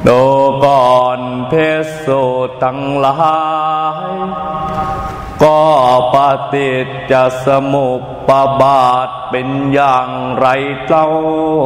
ดูก่อนภิกษุทั้งหลายก็ปฏิจจสมุปบาทเป็นอย่างไรเล่า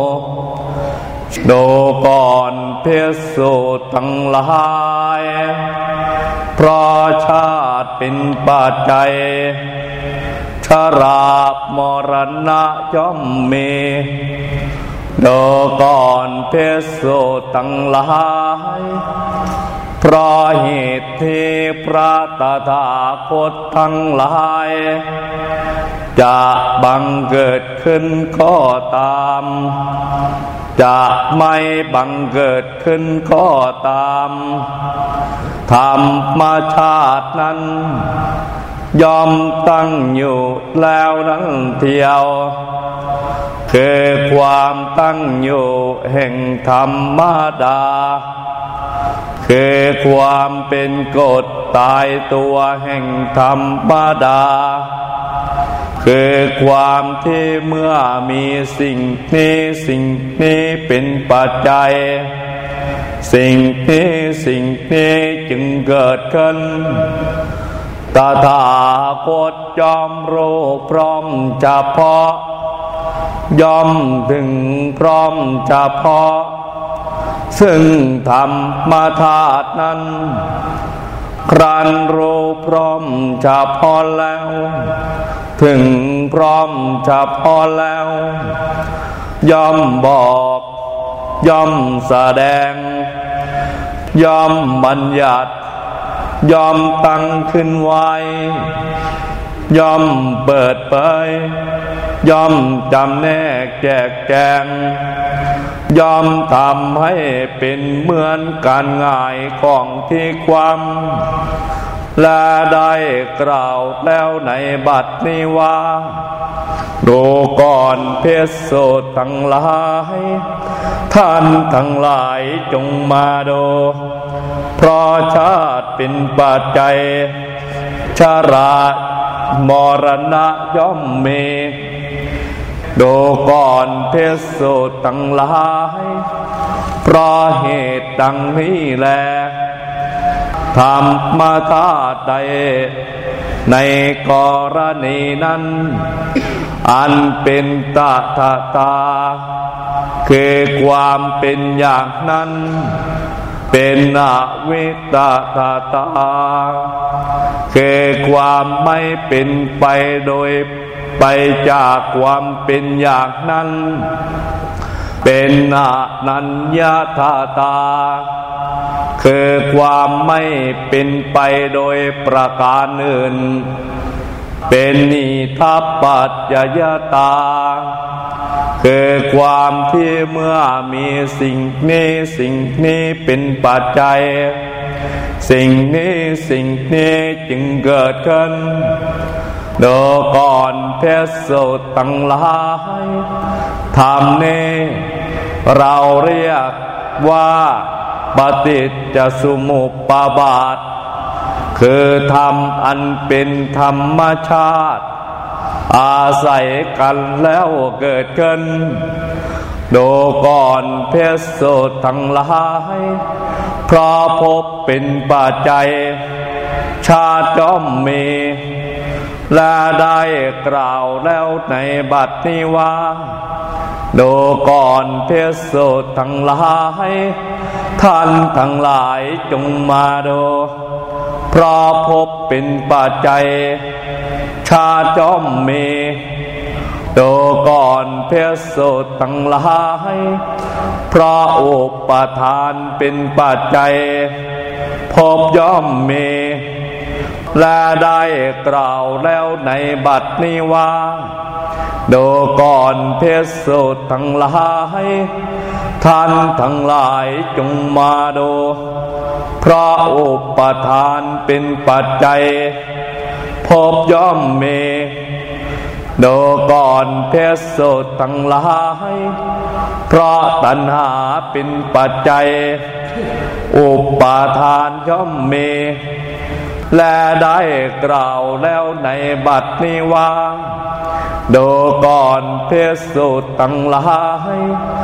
ดูก่อนภิกษุทั้งหลายเพราะชาติเป็นปัจจัยชรามรณะย่อมมีดูก่อนภิกษุทั้งหลายเพราะเหตุที่พระตถาคตทั้งหลายจะบังเกิดขึ้นก็ตามจะไม่บังเกิดขึ้นก็ตามธรรมชาตินั้นย่อมตั้งอยู่แล้วนั้นเทียวคือความตั้งอยู่แห่งธรรมดาคือความเป็นกฎตายตัวแห่งธรรมดาคือความที่เมื่อมีสิ่งนี้เป็นปัจจัยสิ่งนี้จึงเกิดขึ้นตถาคตย่อมรู้พร้อมเฉพาะย่อมถึงพร้อมเฉพาะซึ่งธรรมธาตุนั้นครั้นรู้พร้อมเฉพาะแล้วถึงพร้อมเฉพาะแล้วย่อมบอกย่อมแสดงย่อมบัญญัติย่อมตั้งขึ้นไว้ย่อมเปิดเผยย่อมจำแนกแจกแจงย่อมทำให้เป็นเหมือนการง่ายของที่ความและได้กล่าวแล้วในบัดนี้ว่าดูก่อนภิกษุทั้งหลายท่านทั้งหลายจงมาดูเพราะชาติเป็นปัจจัยชรามรณะย่อมมีดูก่อนภิกษุทั้งหลายเพราะเหตุดังนี้แลธรรมธาตุใดในกรณีนั้นอันเป็นตถาคือความเป็นอย่างนั้นเป็นอวิตตาคือความไม่เป็นไปโดยไปจากความเป็นอย่างนั้นเป็นอนัญญาตาคือความไม่เป็นไปโดยประการอื่นเป็นนิทัปปัจจยตาคือความที่เมื่อมีสิ่งนี้เป็นปัจจัยสิ่งนี้จึงเกิดขึ้นดูก่อนภิกษุทั้งหลายธรรมนี้เราเรียกว่าปฏิจจสมุปบาทคือธรรมอันเป็นธรรมชาติอาศัยกันแล้วเกิดขึ้นดูก่อนภิกษุทั้งหลายเพราะภพเป็นปัจจัยชาติย่อมมีและได้กล่าวแล้วในบัดนี้ว่าดูก่อนภิกษุทั้งหลายท่านทั้งหลายจงมาดูเพราะภพเป็นปัจจัยชาติย่อมมีดูก่อนภิกษุทั้งหลายเพราะอุปทานเป็นปัจจัยภพย่อมมีและได้กล่าวแล้วในบัดนี้ว่าดูก่อนภิกษุทั้งหลายท่านทั้งหลายจงมาดูเพราะอุปทานเป็นปัจจัยภพย่อมมีดูก่อนภิกษุทั้งหลายเพราะตัณหาเป็นปัจจัยอุปทานย่อมมีและได้กล่าวแล้วในบัดนี้ว่าดูก่อนภิกษุทั้งหลาย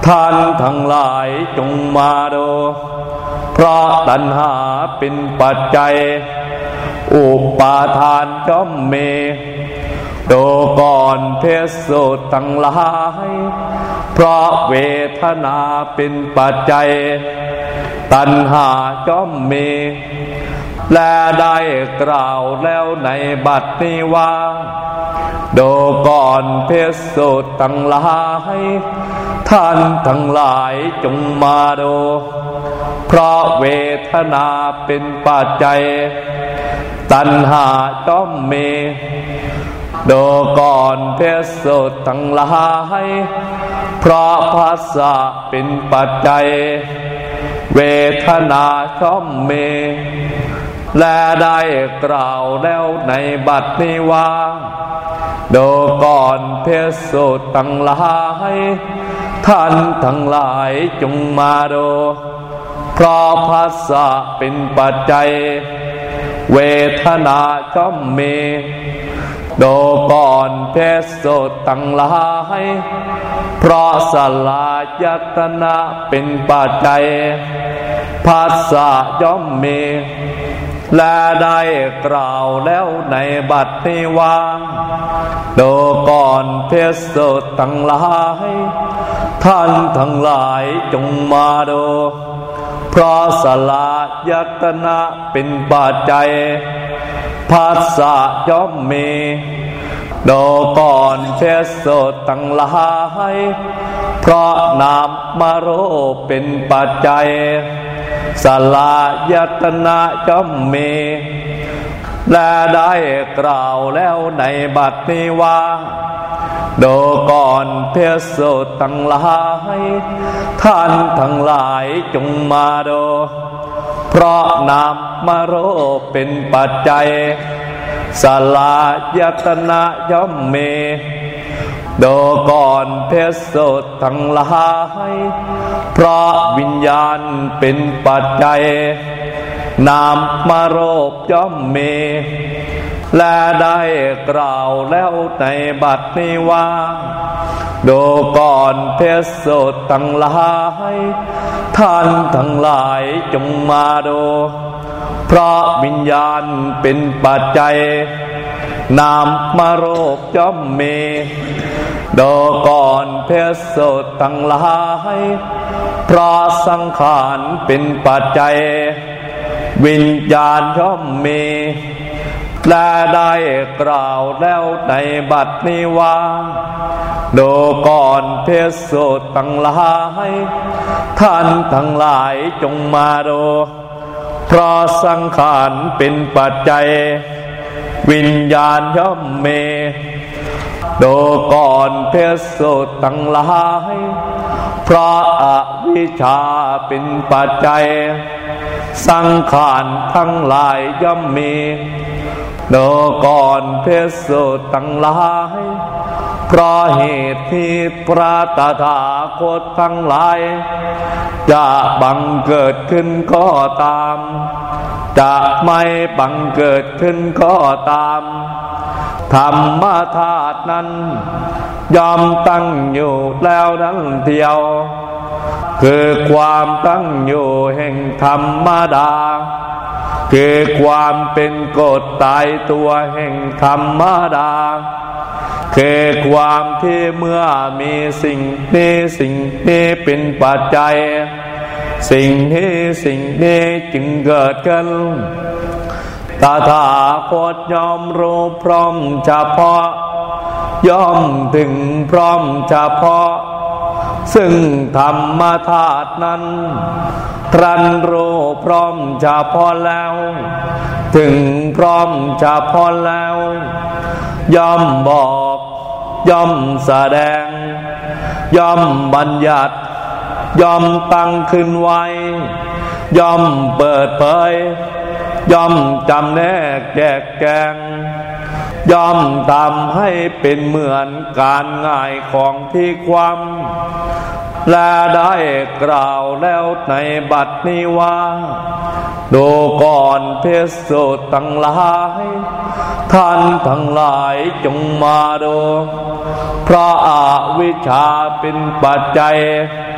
ท่านทั้งหลายจงมาดูเพราะตัณหาเป็นปัจจัยอุปาทานย่อมมีดูก่อนภิกษุทั้งหลายเพราะเวทนาเป็นปัจจัยตัณหาย่อมมีและได้กล่าวแล้วในบัดนี้ว่าดูก่อนภิกษุทั้งหลายท่านทั้งหลายจงมาดูเพราะเวทนาเป็นปัจจัยตัณหาย่อมมีดูก่อนภิกษุทั้งหลายเพราะภาษาเป็นปัจจัยเวทนาย่อมมีและได้กล่าวแล้วในบัดนี้ว่าดูก่อนภิกษุทั้งหลายท่านทั้งหลายจงมาดูเพราะภาษาเป็นปัจจัยเวทนาย่อมมีดูก่อนภิกษุทั้งหลายเพราะสลายตนะเป็นปัจจัยภาษาย่อมมีและได้กล่าวแล้วในบัดนี้ว่าดูก่อนภิกษุทั้งหลายท่านทั้งหลายจงมาดูเพราะสลายตนะเป็นปัจจัยภาษาย่อมมีดูก่อนภิกษุทั้งหลายเพราะนามรูปเป็นปัจจัยสลายตนะย่อมมีและได้กล่าวแล้วในบัดนี้ว่าดูก่อนภิกษุทั้งหลายท่านทั้งหลายจงมาดูเพราะนามรูปเป็นปัจจัยสลายตนะย่อมมีดูก่อนภิกษุทั้งหลายเพราะวิญญาณเป็นปัจจัยนามรูปย่อมมีและได้กล่าวแล้วในบัดนี้ว่าดูก่อนภิกษุทั้งหลายท่านทั้งหลายจงมาดูเพราะวิญญาณเป็นปัจจัยนามรูปย่อมมีดูก่อนภิกษุทั้งหลายเพราะสังขารเป็นปัจจัยวิญญาณย่อมมีและได้กล่าวแล้วในบัดนี้ว่าดูก่อนภิกษุทั้งหลายท่านทั้งหลายจงมาดูเพราะสังขารเป็นปัจจัยวิญญาณย่อมมีดูก่อนภิกษุทั้งหลายเพราะอวิชชาเป็นปัจจัยสังขารทั้งหลายย่อมมีดูก่อนภิกษุทั้งหลายเพราะเหตุที่พระตถาคตทั้งหลายจะบังเกิดขึ้นก็ตามจะไม่บังเกิดขึ้นก็ตามธรรมธาตุนั้นย่อมตั้งอยู่แล้วนั้นเดียวคือความตั้งอยู่แห่งธรรมดาคือความเป็นกฎตายตัวแห่งธรรมดาคือความที่เมื่อมีสิ่งนี้เป็นปัจจัยสิ่งนี้จึงเกิดขึ้นตถาคตย่อมรู้พร้อมเฉพาะย่อมถึงพร้อมเฉพาะซึ่งธรรมธาตุนั้นตรัสรู้พร้อมเฉพาะแล้วถึงพร้อมเฉพาะแล้วย่อมบอกย่อมแสดงย่อมบัญญัติย่อมตั้งขึ้นไว้ย่อมเปิดเผยย่อมจำแนกแยกแกงย่อมทำให้เป็นเหมือนการง่ายของที่ความและได้กล่าวแล้วในบัดนี้ว่าดูก่อนภิกษุทั้งหลายท่านทั้งหลายจงมาดูเพราะอวิชชาเป็นปัจจัย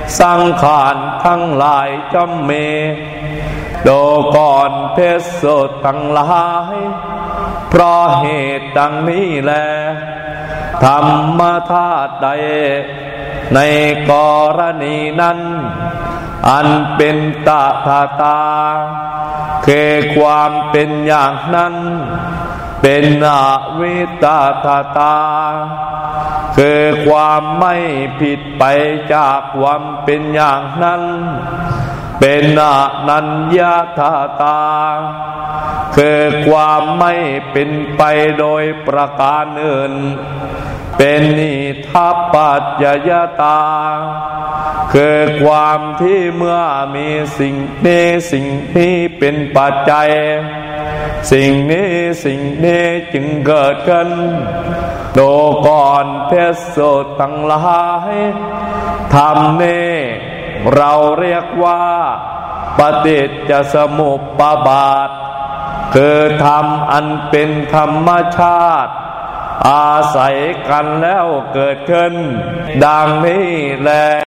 สังขารทั้งหลายจำเมโดก่อนเพศโสดทั้งหลายเพราะเหตุดังนี้แลธรรมธาตุใดในกรณีนั้นอันเป็นตถาคือความเป็นอย่างนั้นเป็นอวิตตาคือความไม่ผิดไปจากความเป็นอย่างนั้นเป็นอนัญญาตาคือความไม่เป็นไปโดยประการอื่นเป็นนิทัปปัจจยตาคือความที่เมื่อมีสิ่งนี้เป็นปัจจัยสิ่งนี้จึงเกิดขึ้นโดก่อนเพศโสดทั้งหลายธรรมนี้เราเรียกว่าปฏิจจสมุปบาทคือธรรมอันเป็นธรรมชาติอาศัยกันแล้วเกิดขึ้นดังนี้แล